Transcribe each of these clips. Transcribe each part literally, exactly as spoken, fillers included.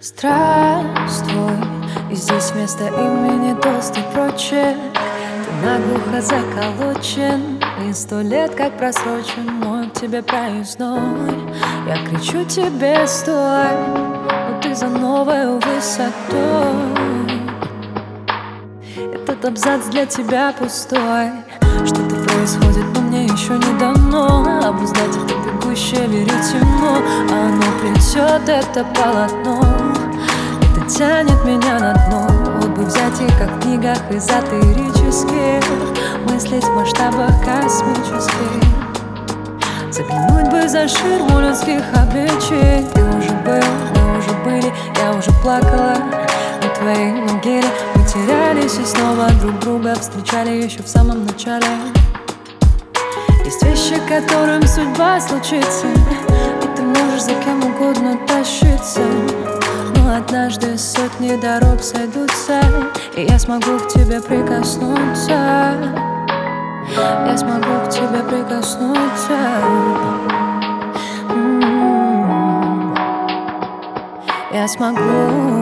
Здравствуй, и здесь вместо имени тост и прочее. Ты наглухо заколочен, и сто лет как просрочен мой к тебе проездной. Я кричу тебе стой, но ты за новой высотой. Этот абзац для тебя пустой. Что-то происходит, но мне еще не дано обуздать это бегущее веретено. Оно плетет это полотно, это тянет меня на дно. Вот бы взять их, как в книгах эзотерических, мыслить в масштабах космических. Заглянуть бы за ширму людских обличий. Ты уже был, мы уже были, я уже плакала на твоей могиле. Мы терялись и снова друг друга встречали еще в самом начале. Есть вещи, которым судьба случится, и ты можешь за кем угодно тащиться. Но однажды сотни дорог сойдутся, и я смогу к тебе прикоснуться. Я смогу к тебе прикоснуться. М-м-м. Я смогу.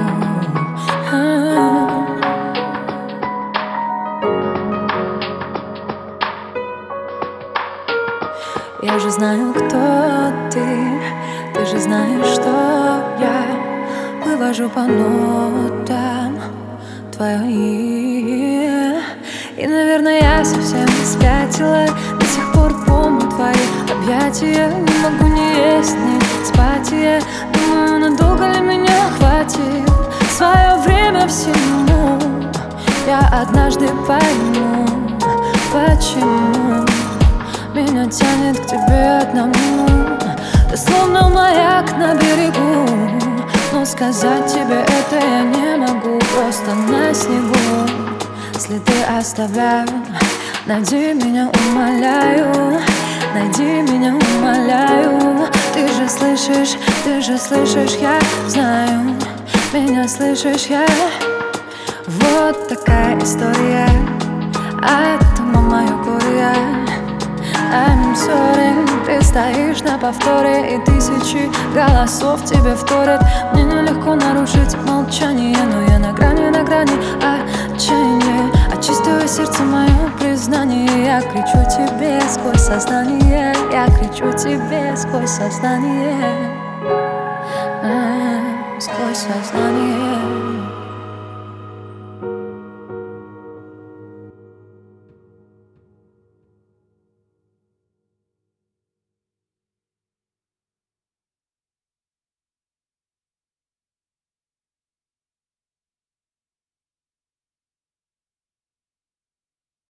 Я же знаю, кто ты, ты же знаешь, что я вывожу по нотам твое имя. И, наверное, я совсем спятила, до сих пор помню твои объятия. Не могу ни есть, ни спать, я думаю, надолго ли меня хватит свое время всему. Я однажды пойму, почему меня тянет к тебе одному. Ты словно маяк на берегу, но сказать тебе это я не могу. Просто на снегу следы оставляю. Найди меня, умоляю, найди меня, умоляю. Ты же слышишь, ты же слышишь, я знаю. Меня слышишь, я. Вот такая история, а это мое горе. I'm sorry, ты стоишь на повторе, и тысячи голосов тебе вторят. Мне нелегко нарушить молчание, но я на грани, на грани отчаяния. Очистило сердце мое признание. Я кричу тебе сквозь сознание, я кричу тебе сквозь сознание, а, сквозь сознание.